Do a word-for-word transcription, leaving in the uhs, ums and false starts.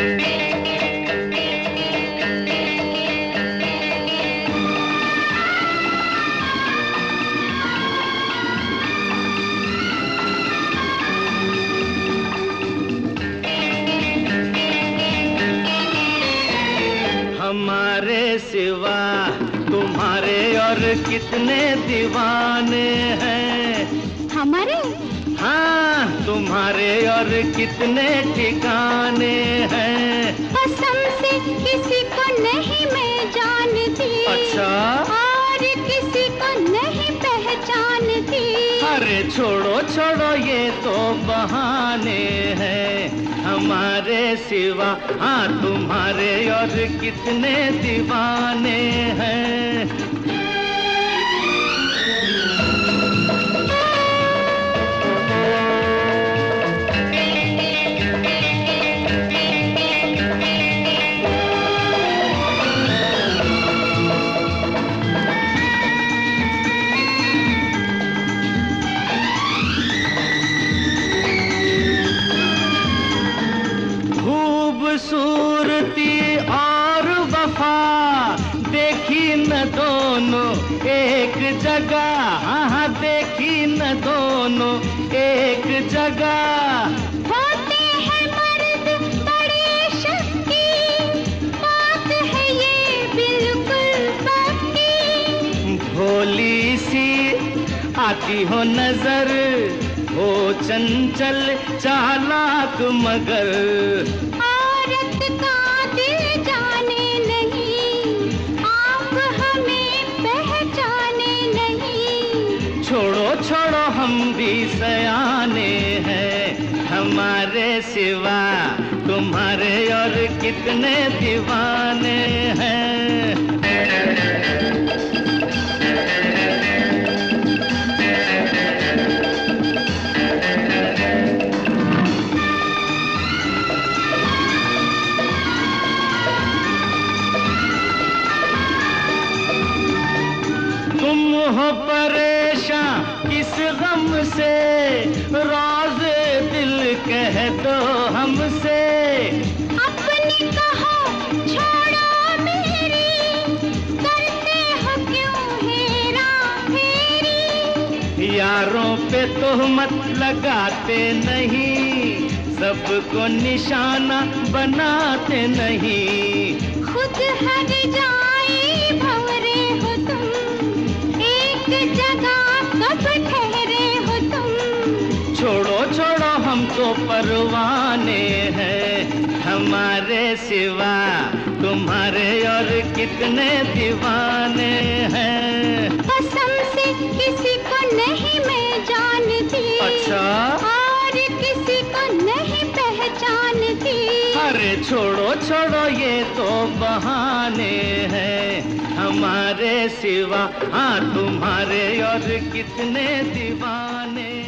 हमारे सिवा तुम्हारे और कितने दीवाने हैं। हमारे? हाँ, तुम्हारे और कितने ठिकाने हैं। कसम से किसी को नहीं मैं जानती। अच्छा? और किसी को नहीं पहचानती। अरे छोड़ो छोड़ो ये तो बहाने हैं। हमारे सिवा हाँ तुम्हारे और कितने दीवाने हैं। खूबसूरती और वफा देखी न दोनों एक जगह। हाँ हाँ देखी न दोनों एक जगह। होते हैं मर्द बड़े शक्की, बात है ये बिल्कुल पक्की। भोली सी आती हो नजर, हो चंचल चालाक मगर। औरत का दिल जाने नहीं, आप हमें पहचाने नहीं। छोड़ो छोड़ो हम भी सयाने हैं। हमारे सिवा तुम्हारे और कितने दीवाने हैं। तुम हो परेशान किस गम से, राज़े दिल कह दो हमसे। अपनी कहो छोड़ो मेरी, करते हो क्यों हेरा फेरी। यारों पे तोहमत लगाते नहीं, सबको निशाना बनाते नहीं। खुद हर जाए भंवरे हो तुम, एक जगह कब ठहरे हो तुम। छोड़ो छोड़ो हम तो परवाने हैं। हमारे सिवा तुम्हारे और कितने दीवाने हैं। कसम से किसी को नहीं मैं जानती। अच्छा? और किसी को नहीं पहचानती। अरे छोड़ो छोड़ो ये तो बहाने हैं। हमारे सिवा हाँ तुम्हारे और कितने दीवाने